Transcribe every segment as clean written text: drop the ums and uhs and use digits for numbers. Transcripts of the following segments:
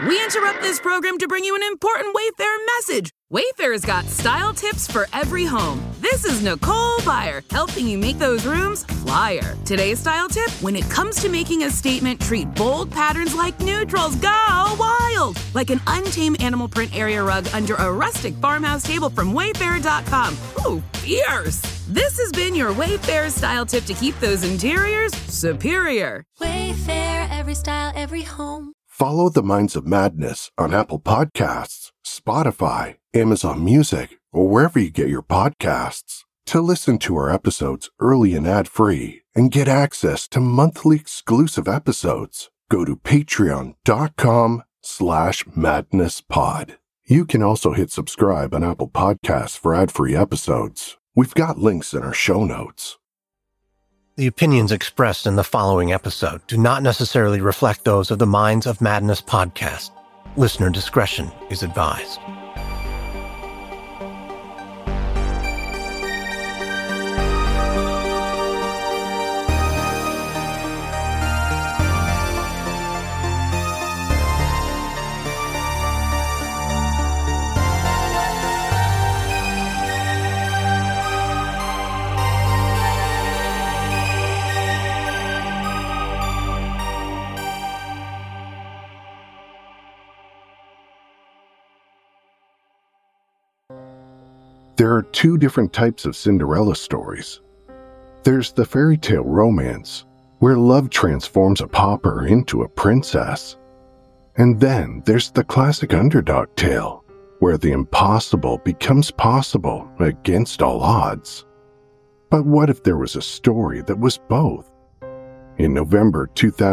We interrupt this program to bring you an important Wayfair message. Wayfair's got style tips for every home. This is Nicole Byer, helping you make those rooms flyer. Today's style tip: when it comes to making a statement, treat bold patterns like neutrals. Go wild! Like an untamed animal print area rug under a rustic farmhouse table from Wayfair.com. Ooh, fierce! This has been your Wayfair style tip to keep those interiors superior. Wayfair, every style, every home. Follow The Minds of Madness on Apple Podcasts, Spotify, Amazon Music, or wherever you get your podcasts. To listen to our episodes early and ad-free and get access to monthly exclusive episodes, go to patreon.com/madnesspod. You can also hit subscribe on Apple Podcasts for ad-free episodes. We've got links in our show notes. The opinions expressed in the following episode do not necessarily reflect those of the Minds of Madness podcast. Listener discretion is advised. There are two different types of Cinderella stories. There's the fairy tale romance, where love transforms a pauper into a princess. And then there's the classic underdog tale, where the impossible becomes possible against all odds. But what if there was a story that was both? In November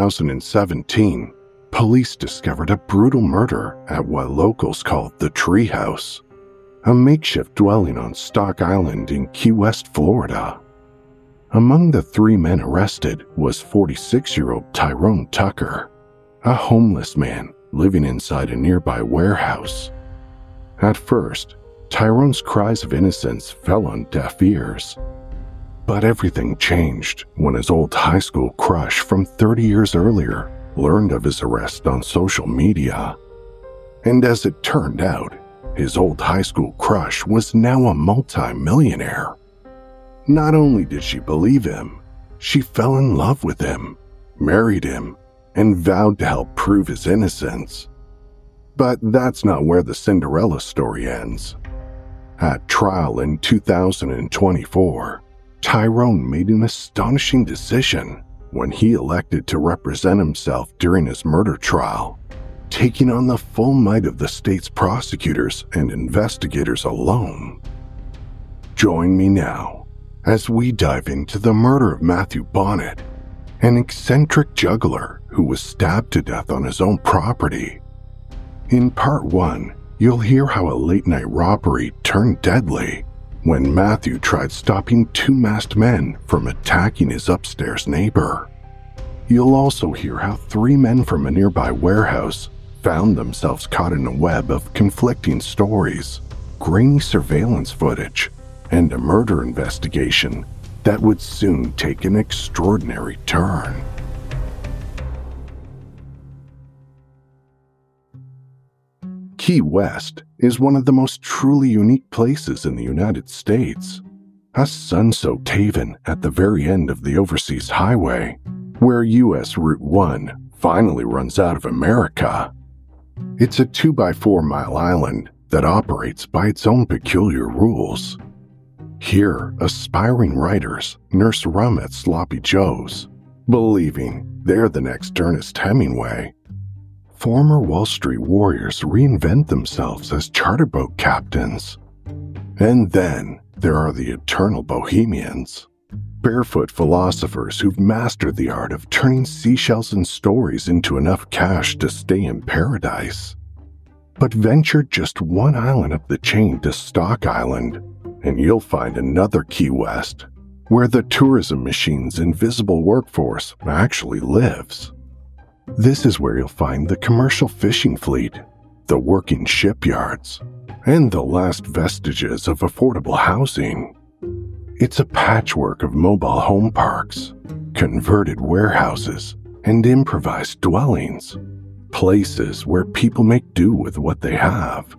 2017, police discovered a brutal murder at what locals called the Treehouse, a makeshift dwelling on Stock Island in Key West, Florida. Among the three men arrested was 46-year-old Tyrone Tucker, a homeless man living inside a nearby warehouse. At first, Tyrone's cries of innocence fell on deaf ears. But everything changed when his old high school crush from 30 years earlier learned of his arrest on social media. And as it turned out, his old high school crush was now a multi-millionaire. Not only did she believe him, she fell in love with him, married him, and vowed to help prove his innocence. But that's not where the Cinderella story ends. At trial in 2024, Tyrone made an astonishing decision when he elected to represent himself during his murder trial, taking on the full might of the state's prosecutors and investigators alone. Join me now as we dive into the murder of Matthew Bonnet, an eccentric juggler who was stabbed to death on his own property. In part 1, you'll hear how a late-night robbery turned deadly when Matthew tried stopping two masked men from attacking his upstairs neighbor. You'll also hear how three men from a nearby warehouse found themselves caught in a web of conflicting stories, grainy surveillance footage, and a murder investigation that would soon take an extraordinary turn. Key West is one of the most truly unique places in the United States, a sun-soaked haven at the very end of the overseas highway, where US Route 1 finally runs out of America. It's a 2x4 mile island that operates by its own peculiar rules. Here, aspiring writers nurse rum at Sloppy Joe's, believing they're the next Ernest Hemingway. Former Wall Street warriors reinvent themselves as charter boat captains. And then there are the eternal bohemians, barefoot philosophers who've mastered the art of turning seashells and stories into enough cash to stay in paradise. But venture just one island up the chain to Stock Island, and you'll find another Key West, where the tourism machine's invisible workforce actually lives. This is where you'll find the commercial fishing fleet, the working shipyards, and the last vestiges of affordable housing. It's a patchwork of mobile home parks, converted warehouses, and improvised dwellings. places where people make do with what they have.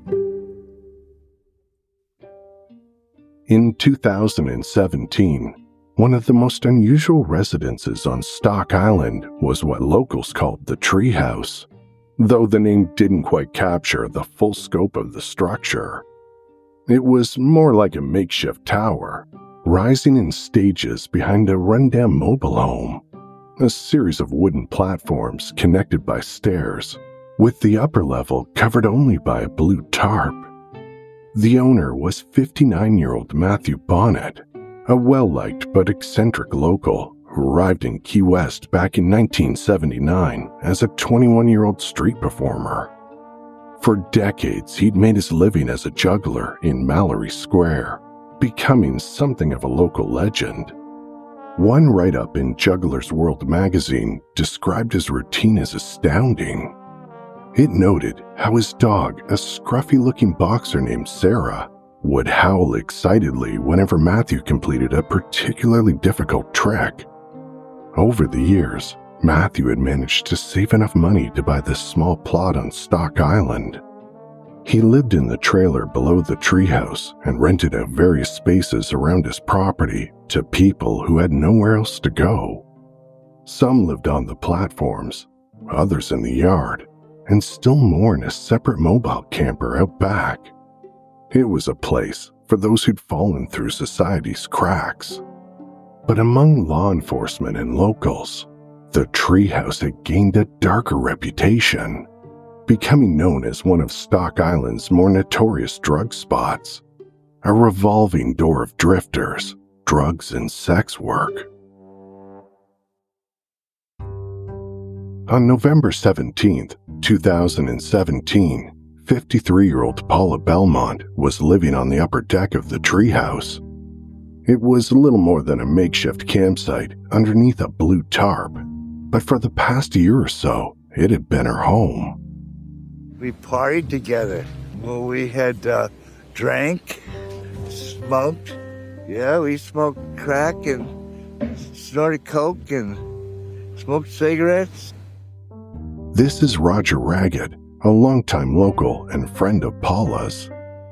In 2017, one of the most unusual residences on Stock Island was what locals called the Treehouse, though the name didn't quite capture the full scope of the structure. It was more like a makeshift tower, rising in stages behind a rundown mobile home, a series of wooden platforms connected by stairs, with the upper level covered only by a blue tarp. The owner was 59-year-old Matthew Bonnet, a well-liked but eccentric local who arrived in Key West back in 1979 as a 21-year-old street performer. For decades, he'd made his living as a juggler in Mallory Square, becoming something of a local legend. One write-up in Juggler's World magazine described his routine as astounding. It noted how his dog, a scruffy-looking boxer named Sarah, would howl excitedly whenever Matthew completed a particularly difficult trick. Over the years, Matthew had managed to save enough money to buy this small plot on Stock Island. He lived in the trailer below the treehouse and rented out various spaces around his property to people who had nowhere else to go. Some lived on the platforms, others in the yard, and still more in a separate mobile camper out back. It was a place for those who'd fallen through society's cracks. But among law enforcement and locals, the Treehouse had gained a darker reputation, becoming known as one of Stock Island's more notorious drug spots, a revolving door of drifters, drugs, and sex work. On November 17, 2017, 53-year-old Paula Belmont was living on the upper deck of the Treehouse. It was little more than a makeshift campsite underneath a blue tarp, but for the past year or so, it had been her home. We partied together. Well, we had drank, smoked. Yeah, we smoked crack and snorted coke and smoked cigarettes. This is Roger Ragged, a longtime local and friend of Paula's.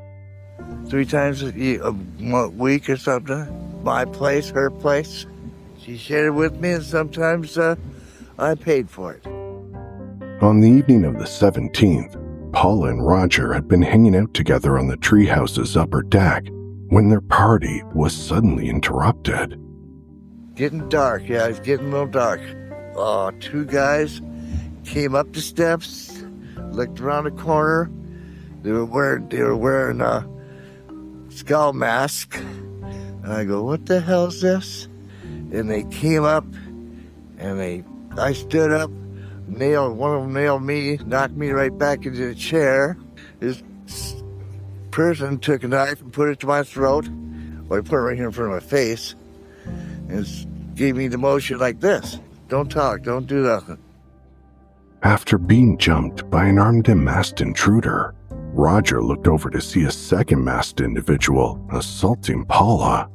3 times a week or something. My place, her place. She shared it with me, and sometimes I paid for it. On the evening of the 17th, Paula and Roger had been hanging out together on the Treehouse's upper deck when their party was suddenly interrupted. Getting dark, yeah, it's getting a little dark. 2 guys came up the steps, looked around the corner. They were wearing a skull mask. And I go, what the hell is this? And they came up, and I stood up. One of them nailed me, knocked me right back into the chair. This person took a knife and put it to my throat. Well, he put it right here in front of my face. And gave me the motion like this. Don't talk, don't do nothing. After being jumped by an armed and masked intruder, Roger looked over to see a second masked individual assaulting Paula.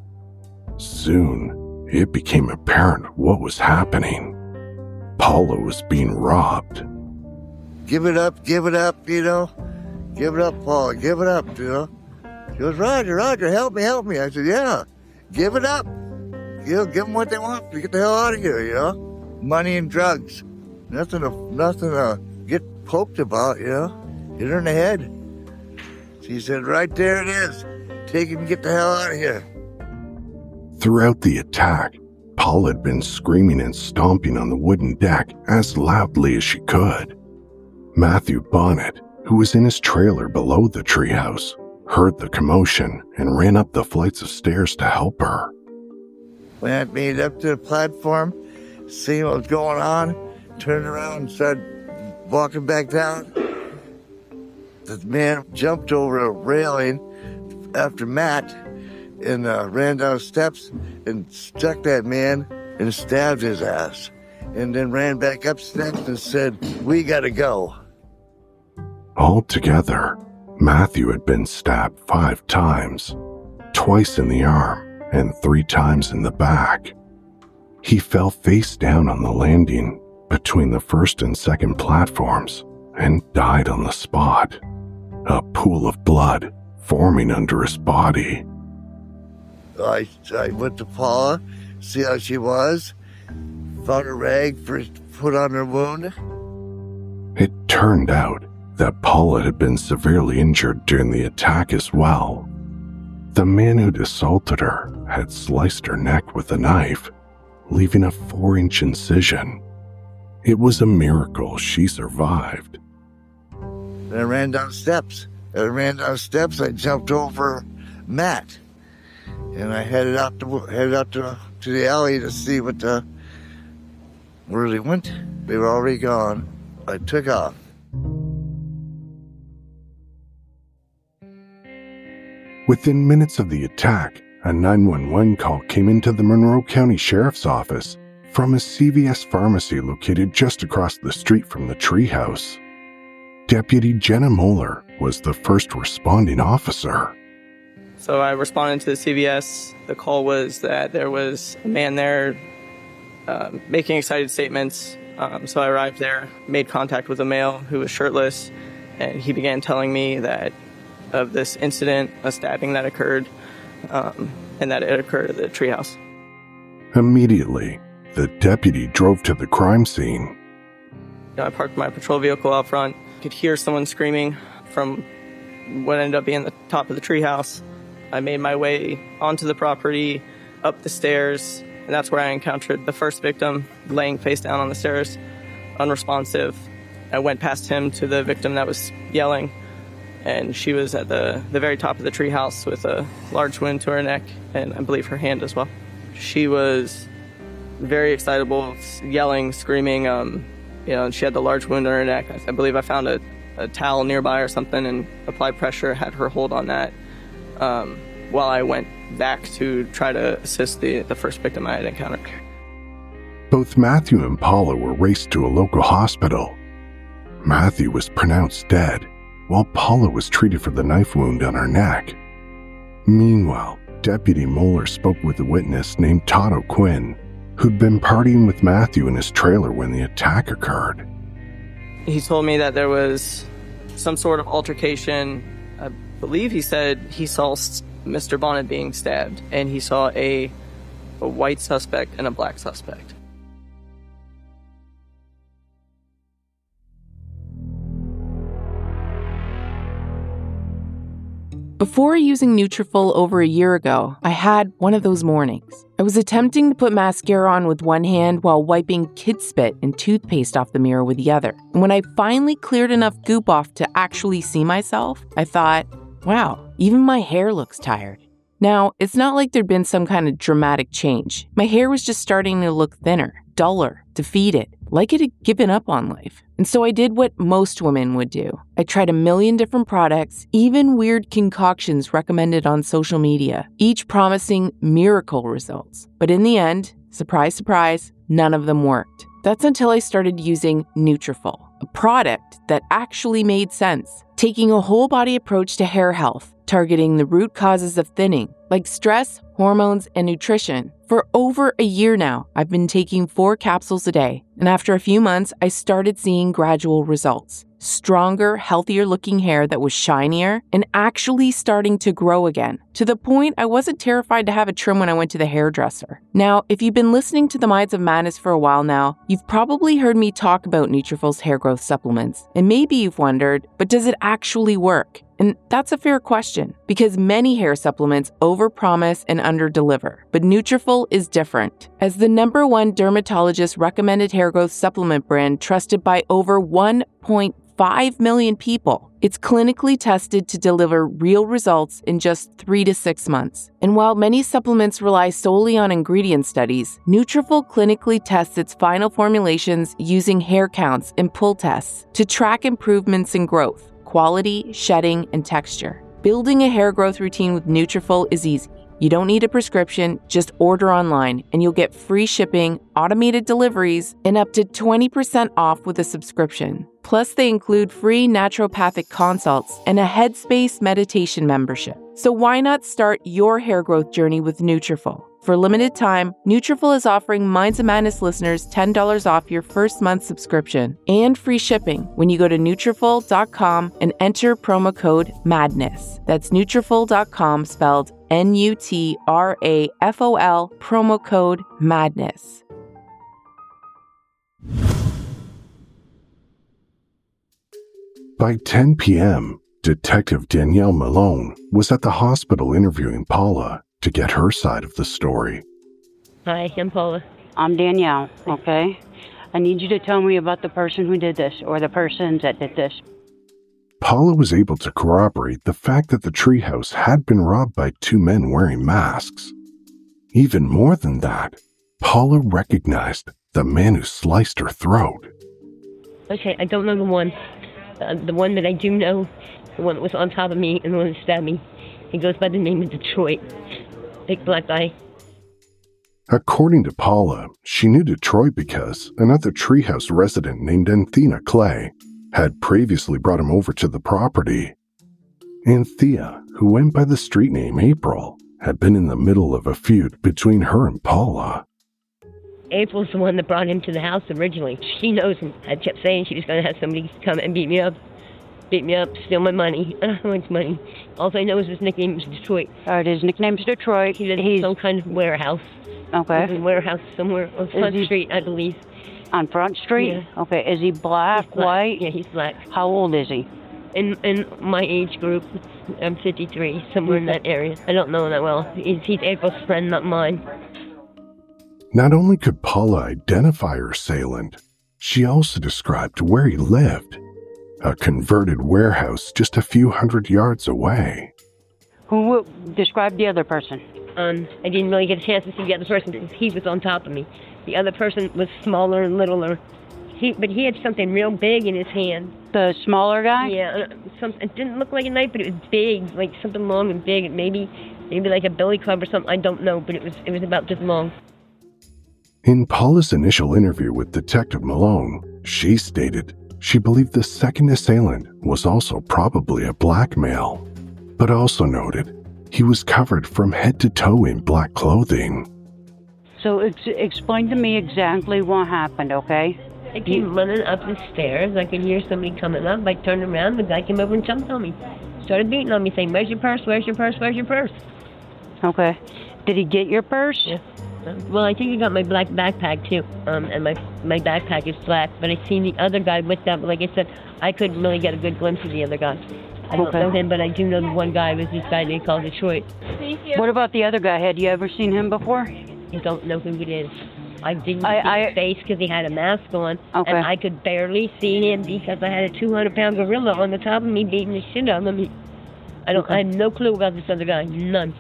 Soon, it became apparent what was happening. Paula was being robbed. Give it up, you know. Give it up, Paula, give it up, you know. She goes, Roger, help me. I said, yeah, give it up. You know, give them what they want to get the hell out of here, you know. Money and drugs. Nothing to get poked about, you know. Hit her in the head. She said, right there it is. Take it and get the hell out of here. Throughout the attack, Paula had been screaming and stomping on the wooden deck as loudly as she could. Matthew Bonnet, who was in his trailer below the treehouse, heard the commotion and ran up the flights of stairs to help her. When I made it up to the platform, seeing what was going on, turned around and started walking back down. The man jumped over a railing after Matt and ran down steps and struck that man and stabbed his ass. And then ran back up steps and said, we gotta go. Altogether, Matthew had been stabbed 5 times, twice in the arm and 3 times in the back. He fell face down on the landing between the first and second platforms and died on the spot, a pool of blood forming under his body. I went to Paula, see how she was, found a rag put on her wound. It turned out that Paula had been severely injured during the attack as well. The man who'd assaulted her had sliced her neck with a knife, leaving a 4-inch incision. It was a miracle she survived. I ran down steps. I jumped over Matt, and I headed out to the alley to see where they went. They were already gone. I took off. Within minutes of the attack, a 911 call came into the Monroe County Sheriff's Office from a CVS pharmacy located just across the street from the treehouse. Deputy Jenna Moeller was the first responding officer. So I responded to the CVS. The call was that there was a man there making excited statements. So I arrived there, made contact with a male who was shirtless, and he began telling me that of this incident, a stabbing that occurred, and that it occurred at the treehouse. Immediately, the deputy drove to the crime scene. I parked my patrol vehicle out front. Could hear someone screaming from what ended up being the top of the treehouse. I made my way onto the property, up the stairs, and that's where I encountered the first victim, laying face down on the stairs, unresponsive. I went past him to the victim that was yelling, and she was at the very top of the treehouse with a large wound to her neck, and I believe her hand as well. She was very excitable, yelling, screaming. She had the large wound on her neck. I believe I found a towel nearby or something and applied pressure, had her hold on that, while I went back to try to assist the first victim I had encountered. Both Matthew and Paula were raced to a local hospital. Matthew was pronounced dead, while Paula was treated for the knife wound on her neck. Meanwhile, Deputy Moeller spoke with a witness named Todd O'Quinn, who'd been partying with Matthew in his trailer when the attack occurred. He told me that there was some sort of altercation. I believe he said he saw Mr. Bonnet being stabbed, and he saw a white suspect and a black suspect. Before using Nutrafol over a year ago, I had one of those mornings. I was attempting to put mascara on with one hand while wiping kid spit and toothpaste off the mirror with the other. And when I finally cleared enough goop off to actually see myself, I thought, wow, even my hair looks tired. Now, it's not like there'd been some kind of dramatic change. My hair was just starting to look thinner, duller, defeated, like it had given up on life. And so I did what most women would do. I tried 1 million different products, even weird concoctions recommended on social media, each promising miracle results. But in the end, surprise, surprise, none of them worked. That's until I started using Nutrafol, a product that actually made sense, taking a whole body approach to hair health, targeting the root causes of thinning, like stress, hormones, and nutrition. For over a year now, I've been taking 4 capsules a day, and after a few months, I started seeing gradual results. Stronger, healthier looking hair that was shinier and actually starting to grow again, to the point I wasn't terrified to have a trim when I went to the hairdresser. Now, if you've been listening to the Minds of Madness for a while now, you've probably heard me talk about Nutrafol's hair growth supplements, and maybe you've wondered, but does it actually work? And that's a fair question, because many hair supplements overpromise and underdeliver. But Nutrafol is different. As the #1 dermatologist recommended hair growth supplement brand trusted by over 1.5 million people, it's clinically tested to deliver real results in just 3 to 6 months. And while many supplements rely solely on ingredient studies, Nutrafol clinically tests its final formulations using hair counts and pull tests to track improvements in growth, quality, shedding, and texture. Building a hair growth routine with Nutrafol is easy. You don't need a prescription, just order online, and you'll get free shipping, automated deliveries, and up to 20% off with a subscription. Plus, they include free naturopathic consults and a Headspace meditation membership. So why not start your hair growth journey with Nutrafol? For a limited time, Nutrafol is offering Minds of Madness listeners $10 off your first month subscription and free shipping when you go to Nutrafol.com and enter promo code MADNESS. That's Nutrafol.com, spelled Nutrafol, promo code MADNESS. By 10 p.m., Detective Danielle Malone was at the hospital interviewing Paula to get her side of the story. Hi, I'm Paula. I'm Danielle, okay? I need you to tell me about the person who did this, or the persons that did this. Paula was able to corroborate the fact that the treehouse had been robbed by two men wearing masks. Even more than that, Paula recognized the man who sliced her throat. Okay, I don't know the one. The one that I do know, the one that was on top of me and the one that stabbed me. He goes by the name of Detroit. Big black guy. According to Paula, she knew Detroit because another treehouse resident named Anthea Clay had previously brought him over to the property. Anthea, who went by the street name April, had been in the middle of a feud between her and Paula. April's the one that brought him to the house originally. She knows him. I kept saying she was going to have somebody come and beat me up, steal my money. I don't know his money. All I know is his nickname is Detroit. All right, his nickname's Detroit. He's in some kind of warehouse. Okay. He's in a warehouse somewhere on Front Street, I believe. On Front Street? Yeah. Okay, is he black, white? Yeah, he's black. How old is he? In my age group, I'm 53, somewhere in that area. I don't know that well. He's April's friend, not mine. Not only could Paula identify her assailant, she also described where he lived, a converted warehouse just a few hundred yards away. Who described the other person? I didn't really get a chance to see the other person because he was on top of me. The other person was smaller and littler. But he had something real big in his hand. The smaller guy? Yeah, it didn't look like a knife, but it was big, like something long and big, and maybe like a billy club or something. I don't know, but it was about this long. In Paula's initial interview with Detective Malone, she stated she believed the second assailant was also probably a black male, but also noted he was covered from head to toe in black clothing. So explain to me exactly what happened, okay? I came running up the stairs. I could hear somebody coming up. I turned around. The guy came over and jumped on me. Started beating on me, saying, "Where's your purse? Where's your purse? Where's your purse?" Okay. Did he get your purse? Yeah. Well, I think he got my black backpack, too. And my backpack is black. But I seen the other guy with that. But like I said, I couldn't really get a good glimpse of the other guy. I don't know him, but I do know the one guy was this guy they call Detroit. What about the other guy? Had you ever seen him before? I don't know who it is. I didn't see his face because he had a mask on, okay. And I could barely see him because I had a 200-pound gorilla on the top of me beating the shit out of me. I have no clue about this other guy, none.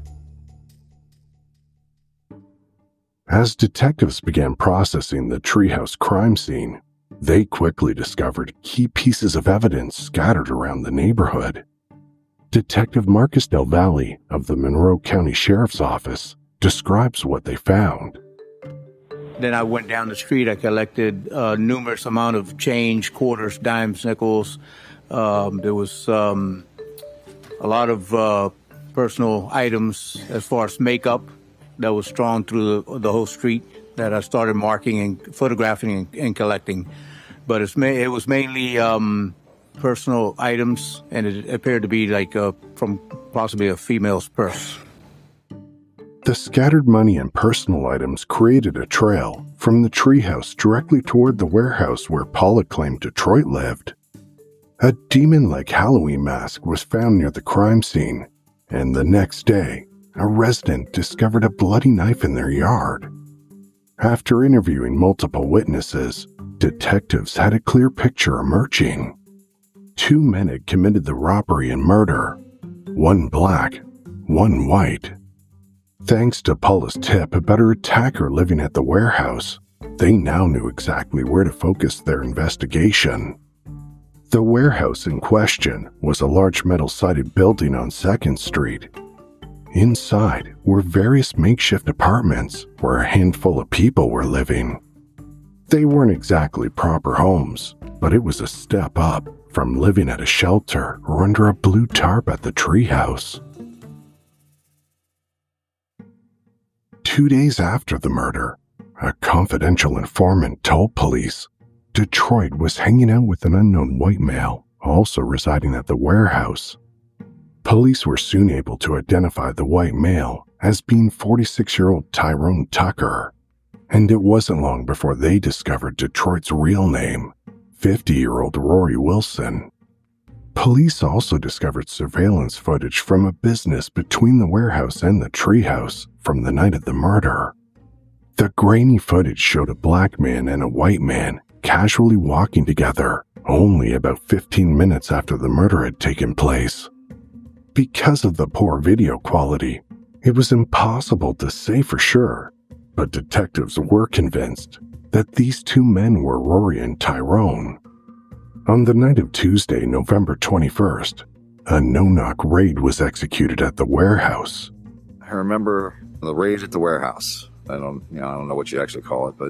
As detectives began processing the treehouse crime scene, they quickly discovered key pieces of evidence scattered around the neighborhood. Detective Marcus Del Valle of the Monroe County Sheriff's Office describes what they found. Then I went down the street. I collected numerous amount of change, quarters, dimes, nickels. There was a lot of personal items as far as makeup that was strewn through the whole street that I started marking and photographing and collecting. But it was mainly personal items, and it appeared to be like from possibly a female's purse. The scattered money and personal items created a trail from the treehouse directly toward the warehouse where Paula claimed Detroit lived. A demon-like Halloween mask was found near the crime scene, and the next day, a resident discovered a bloody knife in their yard. After interviewing multiple witnesses, detectives had a clear picture emerging. Two men had committed the robbery and murder, one black, one white. Thanks to Paula's tip about her attacker living at the warehouse, they now knew exactly where to focus their investigation. The warehouse in question was a large metal-sided building on 2nd Street. Inside were various makeshift apartments where a handful of people were living. They weren't exactly proper homes, but it was a step up from living at a shelter or under a blue tarp at the treehouse. 2 days after the murder, a confidential informant told police Detroit was hanging out with an unknown white male, also residing at the warehouse. Police were soon able to identify the white male as being 46-year-old Tyrone Tucker, and it wasn't long before they discovered Detroit's real name, 50-year-old Rory Wilson. Police also discovered surveillance footage from a business between the warehouse and the treehouse from the night of the murder. The grainy footage showed a black man and a white man casually walking together only about 15 minutes after the murder had taken place. Because of the poor video quality, it was impossible to say for sure, but detectives were convinced that these two men were Rory and Tyrone. On the night of Tuesday, November 21st, a no-knock raid was executed at the warehouse. I remember the raid at the warehouse. I don't know what you actually call it, but...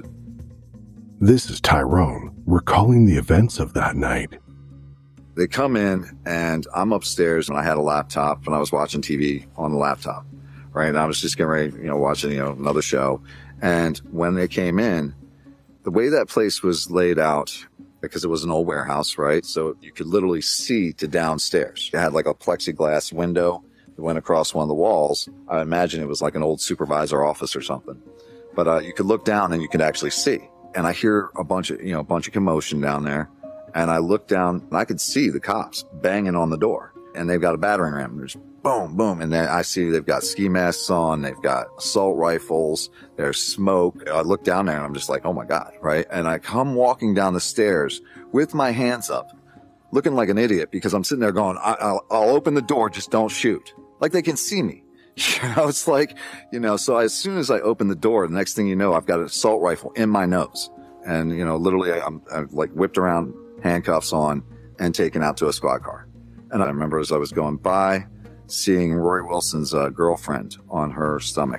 This is Tyrone recalling the events of that night. They come in, and I'm upstairs, and I had a laptop, and I was watching TV on the laptop, right? And I was just getting ready, watching, another show. And when they came in, the way that place was laid out, because it was an old warehouse, right? So you could literally see to downstairs. It had like a plexiglass window that went across one of the walls. I imagine it was like an old supervisor office or something. But you could look down and you could actually see. And I hear a bunch of commotion down there. And I look down and I could see the cops banging on the door. And they've got a battering ram. There's boom, boom. And then I see they've got ski masks on. They've got assault rifles. There's smoke. I look down there and I'm just like, oh my God, right? And I come walking down the stairs with my hands up, looking like an idiot because I'm sitting there going, I'll open the door, just don't shoot. Like they can see me. It's like, so as soon as I open the door, the next thing you know, I've got an assault rifle in my nose. And, literally I'm like whipped around, handcuffs on, and taken out to a squad car. And I remember as I was going by, seeing Rory Wilson's girlfriend on her stomach.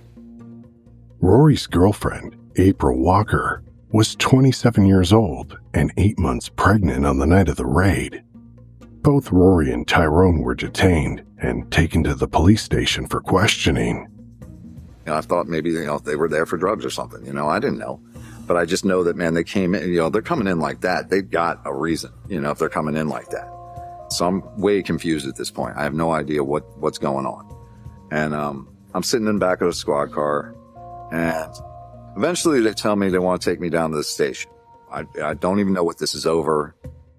Rory's girlfriend, April Walker, was 27 years old and 8 months pregnant on the night of the raid. Both Rory and Tyrone were detained and taken to the police station for questioning. I thought maybe they were there for drugs or something. I didn't know. But I just know that, man, they came in, they're coming in like that. They've got a reason, if they're coming in like that. So I'm way confused at this point. I have no idea what's going on. And I'm sitting in the back of a squad car, and eventually they tell me they want to take me down to the station. I don't even know what this is over.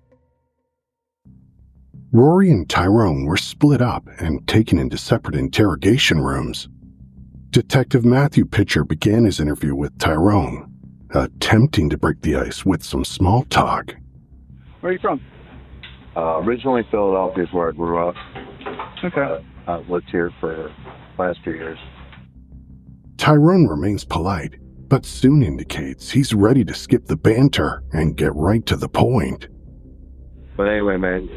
Rory and Tyrone were split up and taken into separate interrogation rooms. Detective Matthew Pitcher began his interview with Tyrone, attempting to break the ice with some small talk. Where are you from? Originally Philadelphia is where I grew up. Okay. I've lived here for the last 2 years. Tyrone remains polite, but soon indicates he's ready to skip the banter and get right to the point. But anyway, man,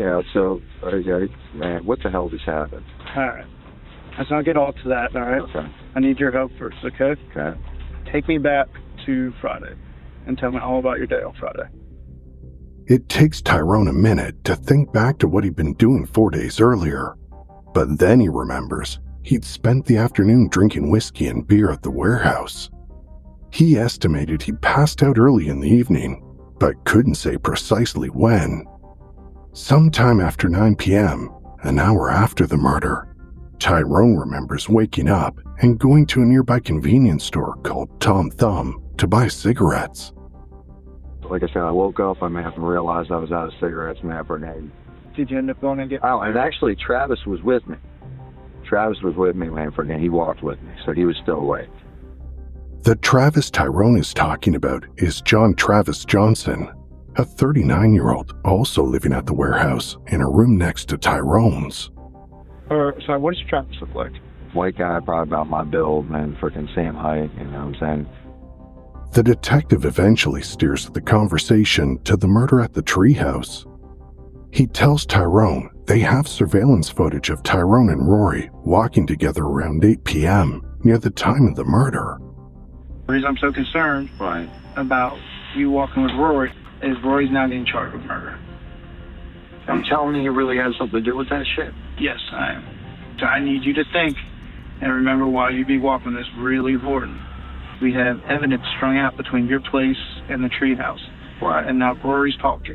man, what the hell just happened? All right. Let's not get all to that, all right? Okay. I need your help first, okay? Okay. Take me back to Friday and tell me all about your day on Friday. It takes Tyrone a minute to think back to what he'd been doing 4 days earlier, but then he remembers he'd spent the afternoon drinking whiskey and beer at the warehouse. He estimated he passed out early in the evening, but couldn't say precisely when. Sometime after 9 p.m., an hour after the murder, Tyrone remembers waking up and going to a nearby convenience store called Tom Thumb to buy cigarettes. Like I said, I woke up, I may have realized I was out of cigarettes and that grenade. Did you end up going and get... Oh, and actually Travis was with me. Travis was with me, Lanford, and he walked with me, so he was still awake. The Travis Tyrone is talking about is John Travis Johnson, a 39-year-old also living at the warehouse in a room next to Tyrone's. Sorry, what does Travis look like? White guy, probably about my build, and freaking same height, you know what I'm saying? The detective eventually steers the conversation to the murder at the treehouse. He tells Tyrone they have surveillance footage of Tyrone and Rory walking together around 8 p.m. near the time of the murder. The reason I'm so concerned about you walking with Rory is Rory's now getting charged with murder. I'm telling you, you really had something to do with that shit? Yes, I am. So I need you to think and remember why you be walking this really important. We have evidence strung out between your place and the treehouse. Right. And now Rory's talking.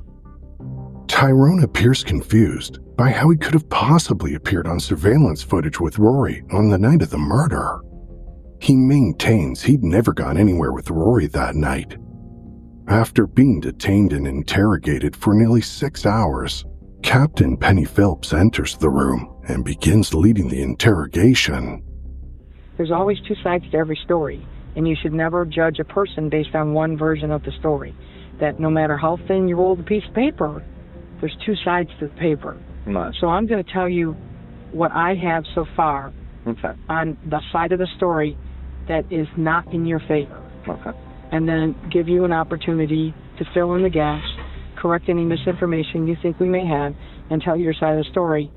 Tyrone appears confused by how he could have possibly appeared on surveillance footage with Rory on the night of the murder. He maintains he'd never gone anywhere with Rory that night. After being detained and interrogated for nearly 6 hours, Captain Penny Phelps enters the room and begins leading the interrogation. There's always two sides to every story, and you should never judge a person based on one version of the story. That no matter how thin you roll the piece of paper, there's two sides to the paper. Right. So I'm going to tell you what I have so far on the side of the story that is not in your favor. Okay. And then give you an opportunity to fill in the gaps, correct any misinformation you think we may have, and tell your side of the story.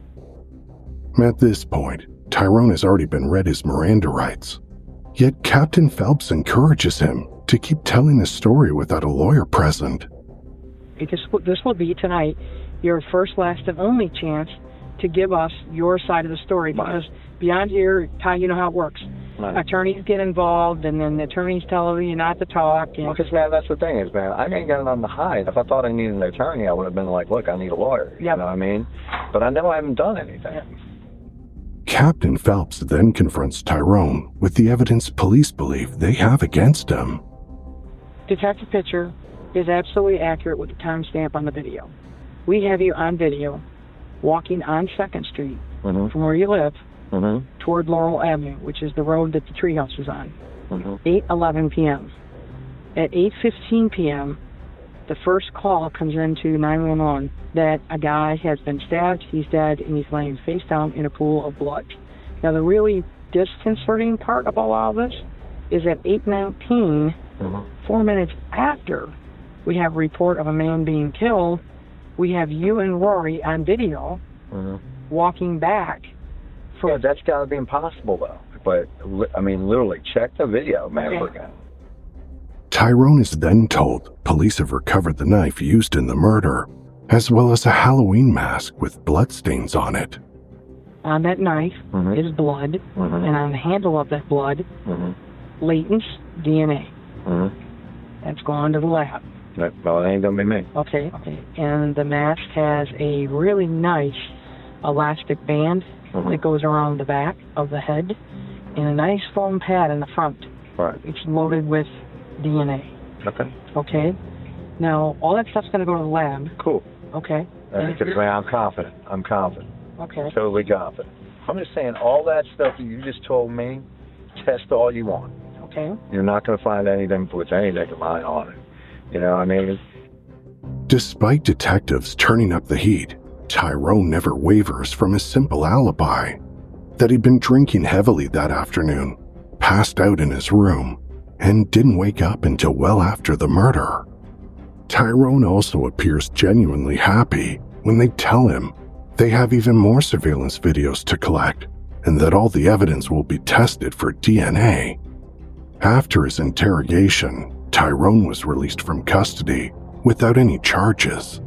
At this point, Tyrone has already been read his Miranda rights. Yet Captain Phelps encourages him to keep telling his story without a lawyer present. This will be tonight your first, last, and only chance to give us your side of the story, because beyond here, Ty, you know how it works. Right. Attorneys get involved, and then the attorneys tell you not to talk. And Because, man, that's the thing is, man, I ain't got nothing to hide. If I thought I needed an attorney, I would have been like, look, I need a lawyer. You know what I mean? But I know I haven't done anything. Captain Phelps then confronts Tyrone with the evidence police believe they have against him. Detective picture is absolutely accurate with the timestamp on the video. We have you on video walking on 2nd Street from where you live toward Laurel Avenue, which is the road that the treehouse is on, 8:11 p.m. At 8:15 p.m., the first call comes into 911 that a guy has been stabbed, he's dead, and he's laying face down in a pool of blood. Now, the really disconcerting part about all this is at 8:19, 4 minutes after we have a report of a man being killed, we have you and Rory on video walking back. Yeah, that's got to be impossible, though. But, I mean, literally, check the video, man. Tyrone is then told police have recovered the knife used in the murder, as well as a Halloween mask with bloodstains on it. On that knife is blood, and on the handle of that blood, Layton's DNA. That's gone to the lab. Well, it ain't gonna be me. Okay. And the mask has a really nice elastic band that goes around the back of the head, and a nice foam pad in the front. Right. It's loaded with DNA. Okay. Now, all that stuff's going to go to the lab. Cool. Okay. I'm confident. Okay. Totally confident. I'm just saying, all that stuff that you just told me, test all you want. Okay. You're not going to find anything with anything of mine on it. You know what I mean? Despite detectives turning up the heat, Tyrone never wavers from his simple alibi that he'd been drinking heavily that afternoon, passed out in his room, and didn't wake up until well after the murder. Tyrone also appears genuinely happy when they tell him they have even more surveillance videos to collect and that all the evidence will be tested for DNA. After his interrogation, Tyrone was released from custody without any charges.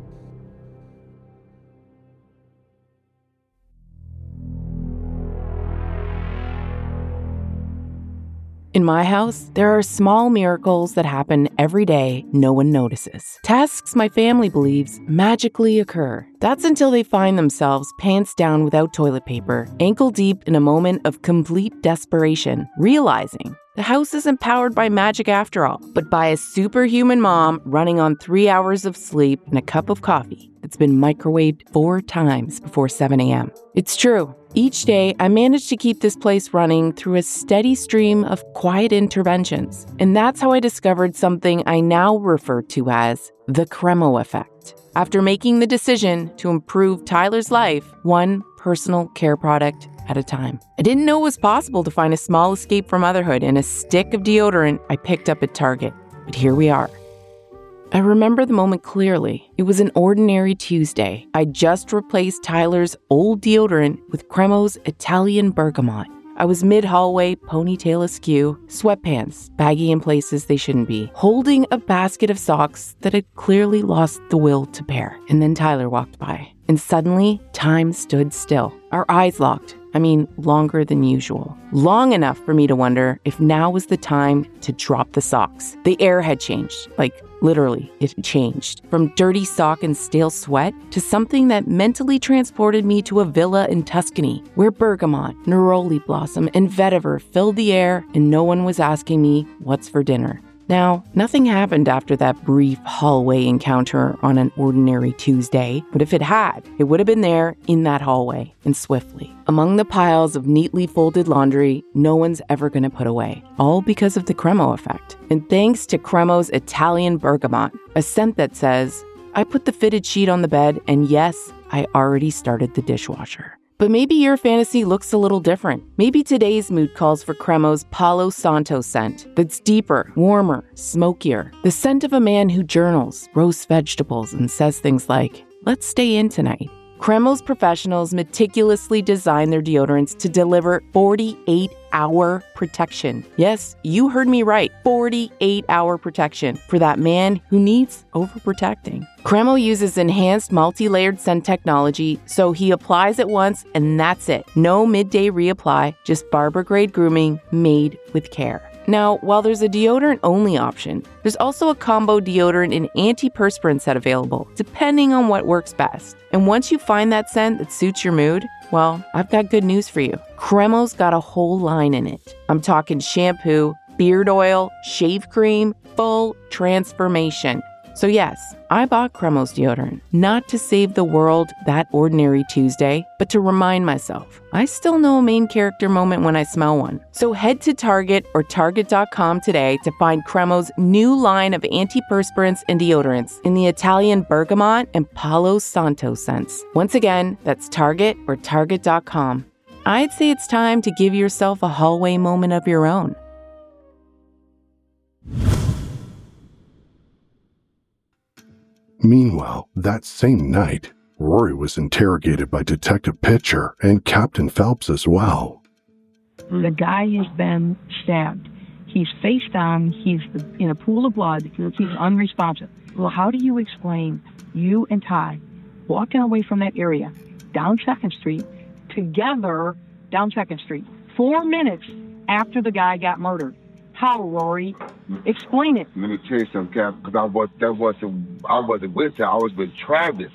In my house, there are small miracles that happen every day no one notices. Tasks my family believes magically occur. That's until they find themselves pants down without toilet paper, ankle deep in a moment of complete desperation, realizing the house isn't powered by magic after all, but by a superhuman mom running on 3 hours of sleep and a cup of coffee that's been microwaved 4 times before 7 a.m. It's true. Each day, I manage to keep this place running through a steady stream of quiet interventions. And that's how I discovered something I now refer to as the Cremo effect. After making the decision to improve Tyler's life, one personal care product at a time. I didn't know it was possible to find a small escape from motherhood in a stick of deodorant I picked up at Target. But here we are. I remember the moment clearly. It was an ordinary Tuesday. I just replaced Tyler's old deodorant with Cremo's Italian Bergamot. I was mid-hallway, ponytail askew, sweatpants, baggy in places they shouldn't be, holding a basket of socks that had clearly lost the will to pair. And then Tyler walked by. And suddenly, time stood still. Our eyes locked. I mean, longer than usual. Long enough for me to wonder if now was the time to drop the socks. The air had changed. Like, literally, it changed. From dirty sock and stale sweat to something that mentally transported me to a villa in Tuscany, where bergamot, neroli blossom, and vetiver filled the air, and no one was asking me what's for dinner. Now, nothing happened after that brief hallway encounter on an ordinary Tuesday, but if it had, it would have been there in that hallway, and swiftly. Among the piles of neatly folded laundry no one's ever going to put away, all because of the Cremo effect. And thanks to Cremo's Italian bergamot, a scent that says, I put the fitted sheet on the bed, and yes, I already started the dishwasher. But maybe your fantasy looks a little different. Maybe today's mood calls for Cremo's Palo Santo scent that's deeper, warmer, smokier. The scent of a man who journals, roasts vegetables, and says things like, let's stay in tonight. Cremo's professionals meticulously design their deodorants to deliver 48-hour protection. Yes, you heard me right, 48-hour protection for that man who needs overprotecting. Cremo uses enhanced multi-layered scent technology, so he applies it once and that's it. No midday reapply, just barber-grade grooming made with care. Now, while there's a deodorant-only option, there's also a combo deodorant and antiperspirant set available, depending on what works best. And once you find that scent that suits your mood, well, I've got good news for you. Cremo's got a whole line in it. I'm talking shampoo, beard oil, shave cream, full transformation. So yes, I bought Cremo's deodorant, not to save the world that ordinary Tuesday, but to remind myself, I still know a main character moment when I smell one. So head to Target or Target.com today to find Cremo's new line of antiperspirants and deodorants in the Italian bergamot and Palo Santo scents. Once again, that's Target or Target.com. I'd say it's time to give yourself a hallway moment of your own. Meanwhile, that same night, Rory was interrogated by Detective Pitcher and Captain Phelps as well. The guy has been stabbed. He's face down. He's in a pool of blood. He's unresponsive. Well, how do you explain you and Ty walking away from that area down 2nd Street together down 2nd Street 4 minutes after the guy got murdered? How, Rory? Explain it. Let me tell you something, Cap, because I wasn't with her. I was with Travis.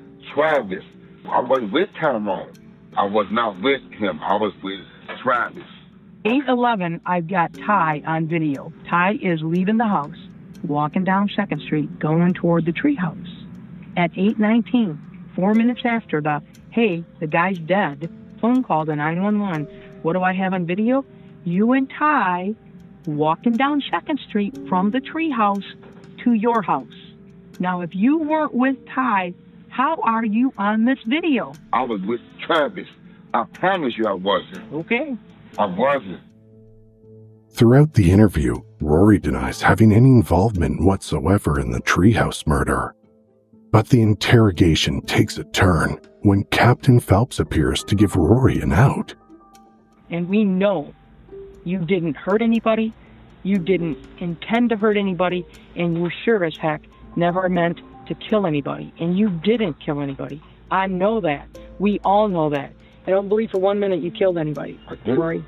I wasn't with Tyrone. I was not with him. I was with Travis. 8:11, I've got Ty on video. Ty is leaving the house, walking down 2nd Street, going toward the treehouse. At 8:19, 4 minutes after the guy's dead, phone call to 911. What do I have on video? You and Ty walking down 2nd Street from the treehouse to your house. Now, if you weren't with Ty, how are you on this video? I was with Travis. I promise you I wasn't. Okay. I wasn't. Throughout the interview, Rory denies having any involvement whatsoever in the treehouse murder. But the interrogation takes a turn when Captain Phelps appears to give Rory an out. And we know you didn't hurt anybody, you didn't intend to hurt anybody, and you sure as heck never meant to kill anybody. And you didn't kill anybody. I know that. We all know that. I don't believe for 1 minute you killed anybody. Rory,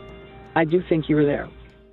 I do think you were there.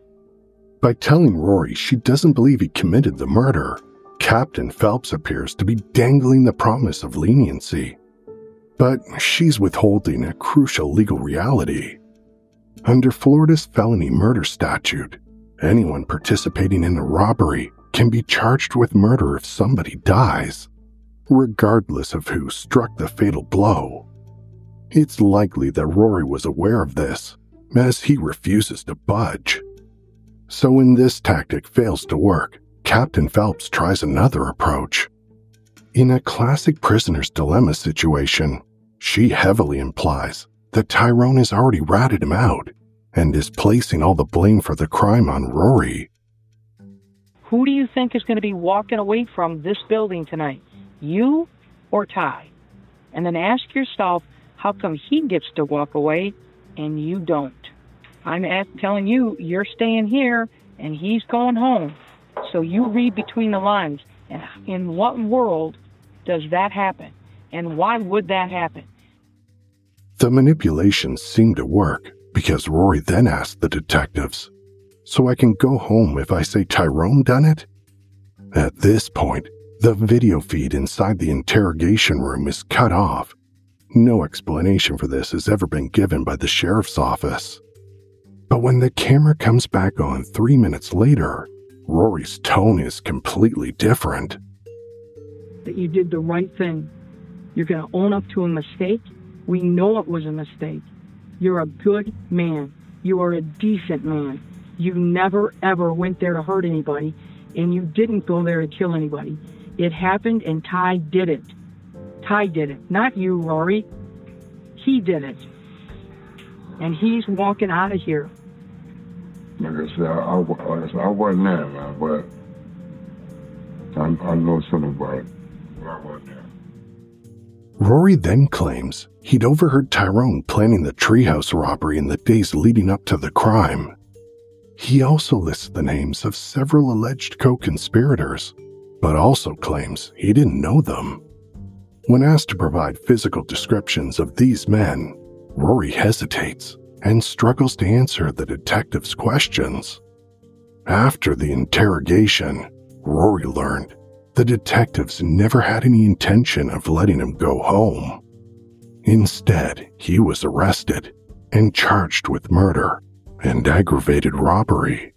By telling Rory she doesn't believe he committed the murder, Captain Phelps appears to be dangling the promise of leniency. But she's withholding a crucial legal reality. Under Florida's felony murder statute, anyone participating in a robbery can be charged with murder if somebody dies, regardless of who struck the fatal blow. It's likely that Rory was aware of this, as he refuses to budge. So when this tactic fails to work, Captain Phelps tries another approach. In a classic prisoner's dilemma situation, she heavily implies that Tyrone has already ratted him out and is placing all the blame for the crime on Rory. Who do you think is going to be walking away from this building tonight? You or Ty? And then ask yourself, how come he gets to walk away and you don't? I'm telling you, you're staying here and he's going home. So you read between the lines. And in what world does that happen? And why would that happen? The manipulations seemed to work because Rory then asked the detectives, "So I can go home if I say Tyrone done it?" At this point, the video feed inside the interrogation room is cut off. No explanation for this has ever been given by the sheriff's office. But when the camera comes back on 3 minutes later, Rory's tone is completely different. That you did the right thing. You're going to own up to a mistake. We know it was a mistake. You're a good man. You are a decent man. You never, ever went there to hurt anybody, and you didn't go there to kill anybody. It happened, and Ty did it. Ty did it. Not you, Rory. He did it. And he's walking out of here. Like I said, I wasn't there, man, but I know something about it. I wasn't there. Rory then claims he'd overheard Tyrone planning the treehouse robbery in the days leading up to the crime. He also lists the names of several alleged co-conspirators, but also claims he didn't know them. When asked to provide physical descriptions of these men, Rory hesitates and struggles to answer the detective's questions. After the interrogation, Rory learned the detectives never had any intention of letting him go home. Instead, he was arrested and charged with murder and aggravated robbery.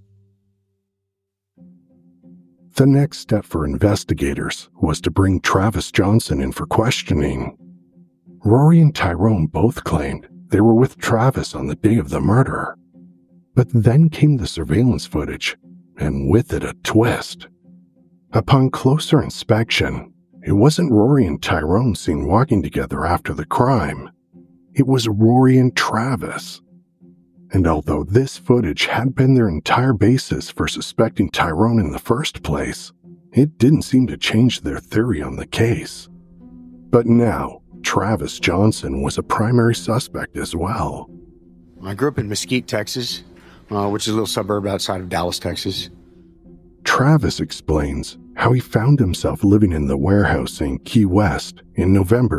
The next step for investigators was to bring Travis Johnson in for questioning. Rory and Tyrone both claimed they were with Travis on the day of the murder. But then came the surveillance footage, and with it a twist. Upon closer inspection, it wasn't Rory and Tyrone seen walking together after the crime. It was Rory and Travis. And although this footage had been their entire basis for suspecting Tyrone in the first place, it didn't seem to change their theory on the case. But now, Travis Johnson was a primary suspect as well. I grew up in Mesquite, Texas, which is a little suburb outside of Dallas, Texas. Travis explains how he found himself living in the warehouse in Key West in November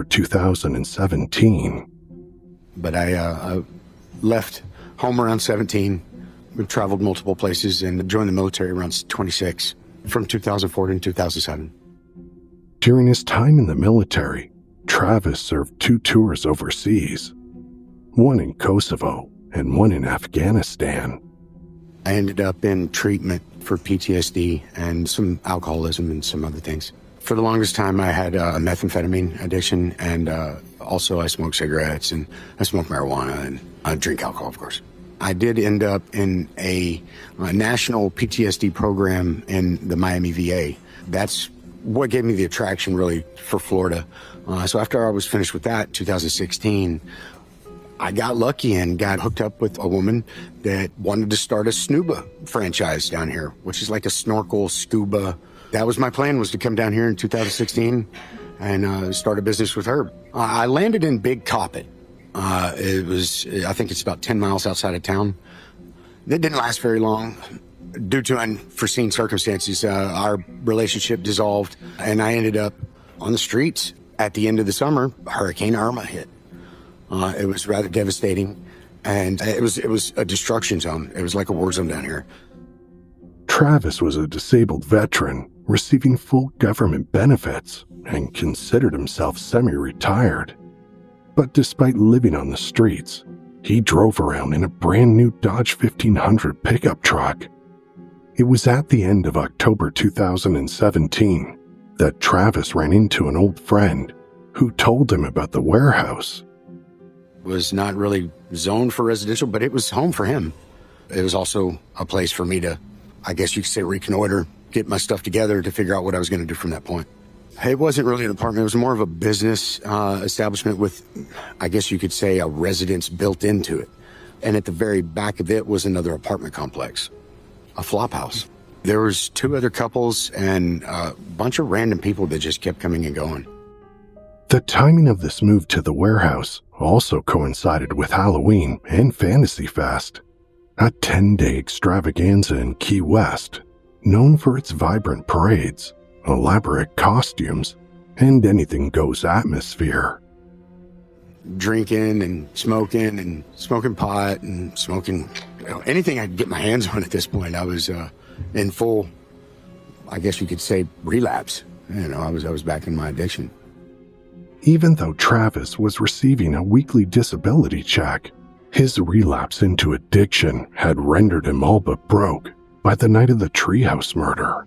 2017. But I left home around 17. We've traveled multiple places and joined the military around 26 from 2004 to 2007. During his time in the military, Travis served 2 tours overseas, one in Kosovo and one in Afghanistan. I ended up in treatment for PTSD and some alcoholism and some other things. For the longest time, I had a methamphetamine addiction, and also I smoked cigarettes, and I smoked marijuana, and I drink alcohol, of course. I did end up in a national PTSD program in the Miami VA. That's what gave me the attraction, really, for Florida. So after I was finished with that, 2016, I got lucky and got hooked up with a woman that wanted to start a snuba franchise down here, which is like a snorkel, scuba. That was my plan, was to come down here in 2016 and start a business with her. I landed in Big Coppet. It was, I think it's about 10 miles outside of town. It didn't last very long. Due to unforeseen circumstances, our relationship dissolved, and I ended up on the streets. At the end of the summer, Hurricane Irma hit. It was rather devastating, and it was a destruction zone. It was like a war zone down here. Travis was a disabled veteran receiving full government benefits and considered himself semi-retired. But despite living on the streets, he drove around in a brand new Dodge 1500 pickup truck. It was at the end of October 2017 that Travis ran into an old friend who told him about the warehouse. Was not really zoned for residential, but it was home for him. It was also a place for me to, I guess you could say, reconnoiter, get my stuff together to figure out what I was going to do from that point. It wasn't really an apartment. It was more of a business establishment with, I guess you could say, a residence built into it. And at the very back of it was another apartment complex, a flop house. There was 2 other couples and a bunch of random people that just kept coming and going. The timing of this move to the warehouse also coincided with Halloween and Fantasy Fest, a 10-day extravaganza in Key West, known for its vibrant parades, elaborate costumes, and anything-goes atmosphere. drinking and smoking pot and smoking, anything I could get my hands on at this point. I was in full, I guess you could say, relapse. I was back in my addiction. Even though Travis was receiving a weekly disability check, his relapse into addiction had rendered him all but broke by the night of the treehouse murder.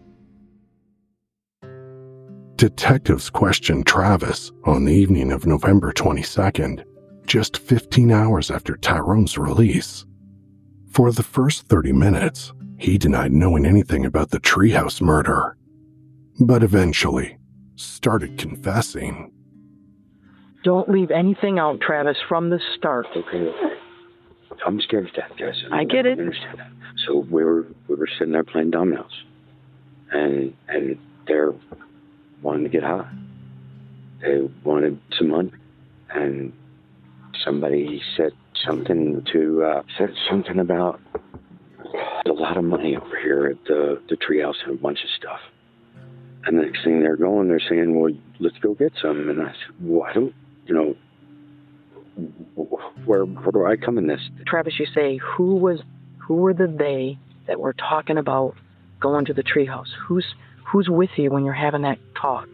Detectives questioned Travis on the evening of November 22nd, just 15 hours after Tyrone's release. For the first 30 minutes, he denied knowing anything about the treehouse murder, but eventually started confessing. Don't leave anything out, Travis, from the start. Okay. I'm scared of that, guys. I get it. I understand that. So we were sitting there playing dominoes, and they're wanting to get high. They wanted some money, and somebody said something about a lot of money over here at the treehouse and a bunch of stuff. And the next thing they're saying, well, let's go get some. And I said, well, I don't, where do I come in this? Travis, you say, who were the they that were talking about going to the treehouse? Who's with you when you're having that talk?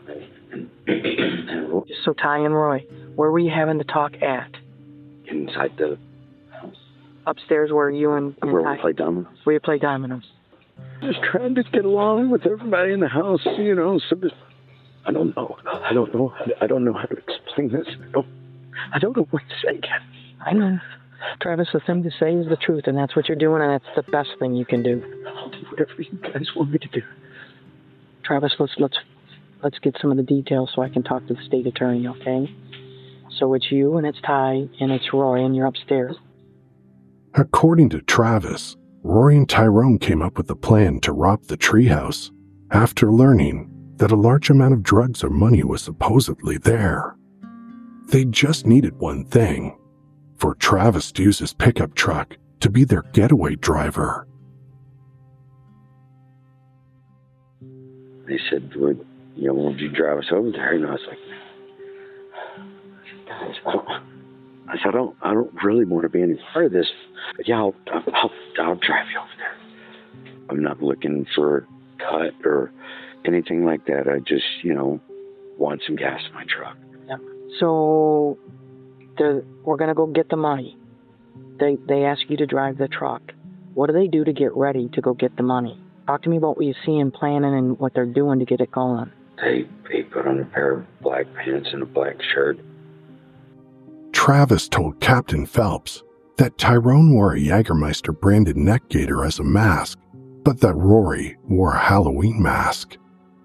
So Ty and Roy, where were you having the talk at? Inside the house. Upstairs where you and where Ty, we play dominoes. Where you play dominoes. Just trying to get along with everybody in the house, So I don't know. I don't know how to explain this. I don't know what to say, Ken. I know. Travis, the thing to say is the truth, and that's what you're doing, and that's the best thing you can do. I'll do whatever you guys want me to do. Travis, let's get some of the details so I can talk to the state attorney, okay? So it's you, and it's Ty, and it's Roy, and you're upstairs. According to Travis, Rory and Tyrone came up with a plan to rob the treehouse after learning that a large amount of drugs or money was supposedly there. They just needed one thing, for Travis to use his pickup truck to be their getaway driver. They said, won't you drive us over there? And I was like, guys, I don't really want to be any part of this. But yeah, I'll drive you over there. I'm not looking for a cut or anything like that. I just, want some gas in my truck. Yeah. So we're going to go get the money. They ask you to drive the truck. What do they do to get ready to go get the money? Talk to me about what you see in planning and what they're doing to get it going. They put on a pair of black pants and a black shirt. Travis told Captain Phelps that Tyrone wore a Jägermeister branded neck gaiter as a mask, but that Rory wore a Halloween mask.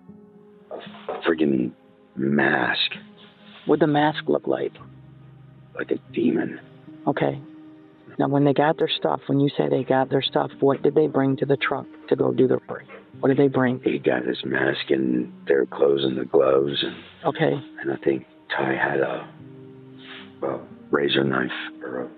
A friggin' mask. What'd the mask look like? Like a demon. Okay. Now, when they got their stuff, when you say they got their stuff, what did they bring to the truck to go do the robbery? What did they bring? He got his mask and their clothes and the gloves. Okay. And I think Ty had a razor knife, or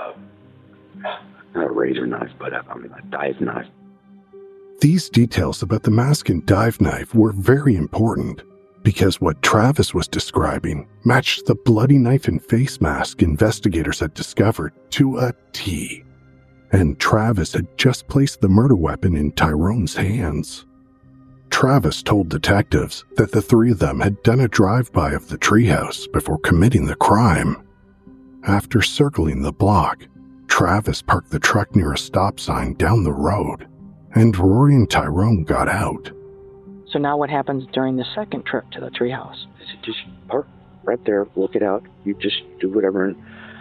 not a razor knife, but a dive knife. These details about the mask and dive knife were very important because what Travis was describing matched the bloody knife and face mask investigators had discovered to a T. And Travis had just placed the murder weapon in Tyrone's hands. Travis told detectives that the three of them had done a drive-by of the treehouse before committing the crime. After circling the block, Travis parked the truck near a stop sign down the road, and Rory and Tyrone got out. So now what happens during the second trip to the treehouse? I said, just park right there, look it out. You just do whatever.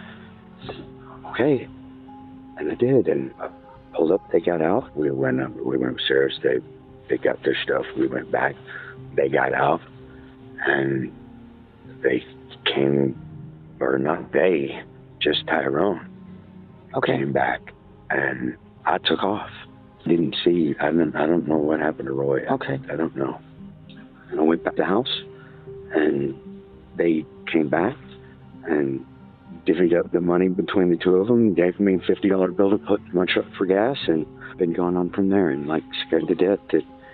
Okay. And I did, and I pulled up, they got out. We went upstairs, they got their stuff, we went back, they got out, and they came, or not they, just Tyrone. Okay. Came back, and I took off. Didn't see, I don't know what happened to Roy. Okay. I don't know. And I went back to the house, and they came back, and divvied up the money between the two of them, gave me a $50 bill to put in my truck for gas, and been going on from there, and like scared to death that,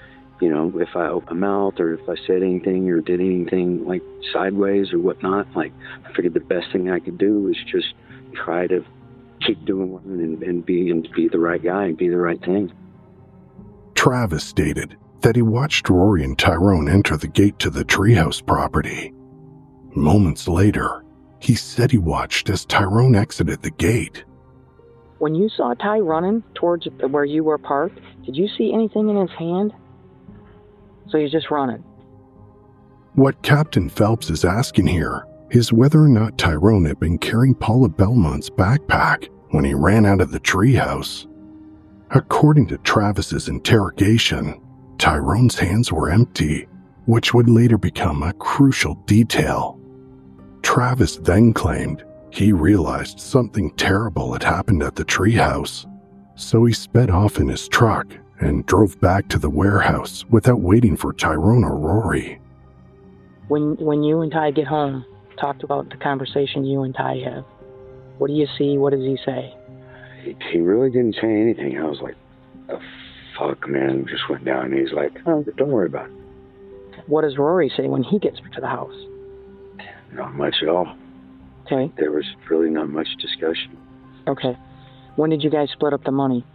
You know, if I opened my mouth or if I said anything or did anything like sideways or whatnot, like I figured the best thing I could do was just try to keep doing one and be the right guy and be the right thing. Travis stated that he watched Rory and Tyrone enter the gate to the treehouse property. Moments later, he said he watched as Tyrone exited the gate. When you saw Ty running towards where you were parked, did you see anything in his hand? So he's just running. What Captain Phelps is asking here is whether or not Tyrone had been carrying Paula Belmont's backpack when he ran out of the treehouse. According to Travis's interrogation, Tyrone's hands were empty, which would later become a crucial detail. Travis then claimed he realized something terrible had happened at the treehouse, so he sped off in his truck and drove back to the warehouse without waiting for Tyrone or Rory. When you and Ty get home, talked about the conversation you and Ty have. What do you see? What does he say? He really didn't say anything. I was like, the fuck, man, just went down. And he's like, oh, don't worry about it. What does Rory say when he gets to the house? Not much at all. Okay. There was really not much discussion. Okay. When did you guys split up the money?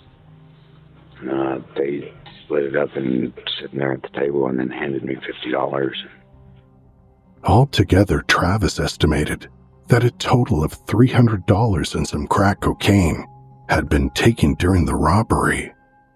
They split it up and sitting there at the table and then handed me $50. Altogether, Travis estimated that a total of $300 and some crack cocaine had been taken during the robbery.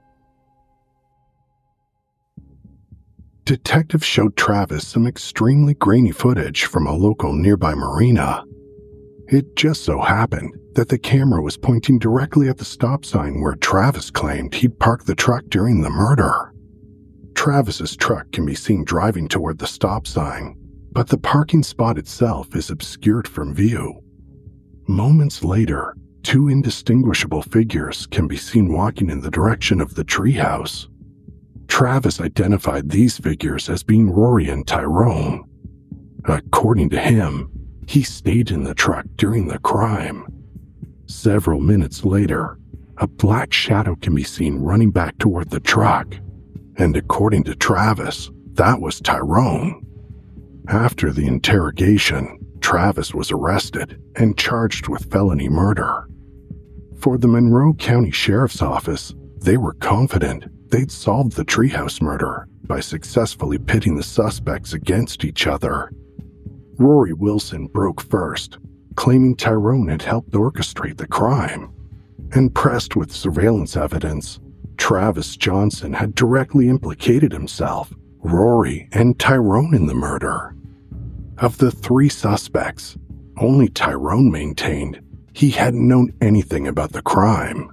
Detectives showed Travis some extremely grainy footage from a local nearby marina. It just so happened that the camera was pointing directly at the stop sign where Travis claimed he'd parked the truck during the murder. Travis's truck can be seen driving toward the stop sign, but the parking spot itself is obscured from view. Moments later, two indistinguishable figures can be seen walking in the direction of the treehouse. Travis identified these figures as being Rory and Tyrone. According to him, he stayed in the truck during the crime. Several minutes later, a black shadow can be seen running back toward the truck, and according to Travis, that was Tyrone. After the interrogation, Travis was arrested and charged with felony murder. For the Monroe County Sheriff's Office, they were confident they'd solved the treehouse murder by successfully pitting the suspects against each other. Rory Wilson broke first, claiming Tyrone had helped orchestrate the crime. And pressed with surveillance evidence, Travis Johnson had directly implicated himself, Rory, and Tyrone in the murder. Of the three suspects, only Tyrone maintained he hadn't known anything about the crime.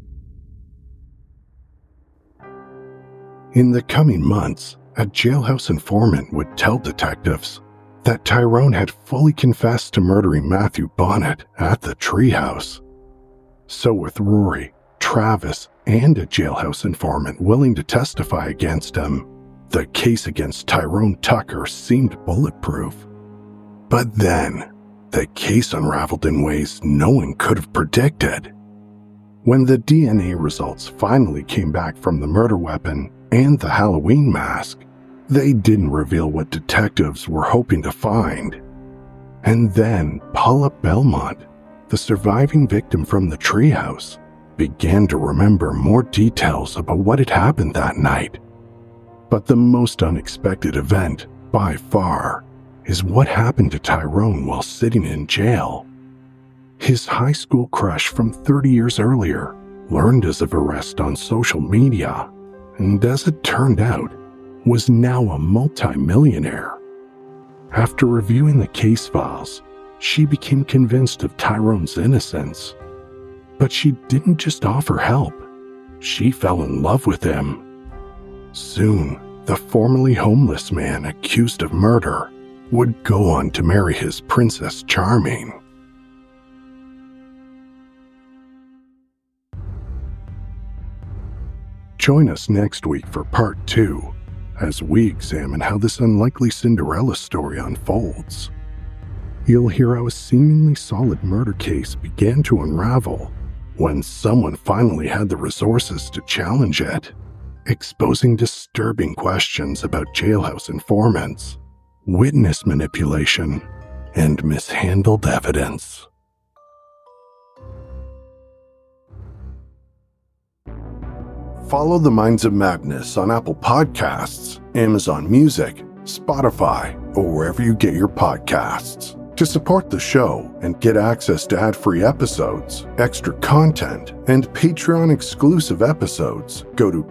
In the coming months, a jailhouse informant would tell detectives that Tyrone had fully confessed to murdering Matthew Bonnet at the treehouse. So with Rory, Travis, and a jailhouse informant willing to testify against him, the case against Tyrone Tucker seemed bulletproof. But then, the case unraveled in ways no one could have predicted. When the DNA results finally came back from the murder weapon and the Halloween mask, they didn't reveal what detectives were hoping to find. And then Paula Belmont, the surviving victim from the treehouse, began to remember more details about what had happened that night. But the most unexpected event, by far, is what happened to Tyrone while sitting in jail. His high school crush from 30 years earlier learned of his arrest on social media, and as it turned out, was now a multi-millionaire. After reviewing the case files, she became convinced of Tyrone's innocence. But she didn't just offer help. She fell in love with him. Soon, the formerly homeless man accused of murder would go on to marry his Princess Charming. Join us next week for part 2, as we examine how this unlikely Cinderella story unfolds. You'll hear how a seemingly solid murder case began to unravel when someone finally had the resources to challenge it, exposing disturbing questions about jailhouse informants, witness manipulation, and mishandled evidence. Follow The Minds of Madness on Apple Podcasts, Amazon Music, Spotify, or wherever you get your podcasts. To support the show and get access to ad-free episodes, extra content, and Patreon-exclusive episodes, go to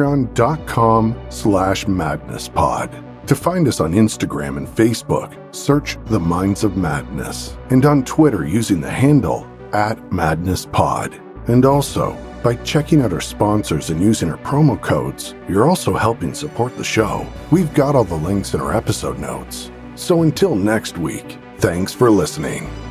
patreon.com/madnesspod. To find us on Instagram and Facebook, search The Minds of Madness, and on Twitter using the handle @MadnessPod. And also, by checking out our sponsors and using our promo codes, you're also helping support the show. We've got all the links in our episode notes. So until next week, thanks for listening.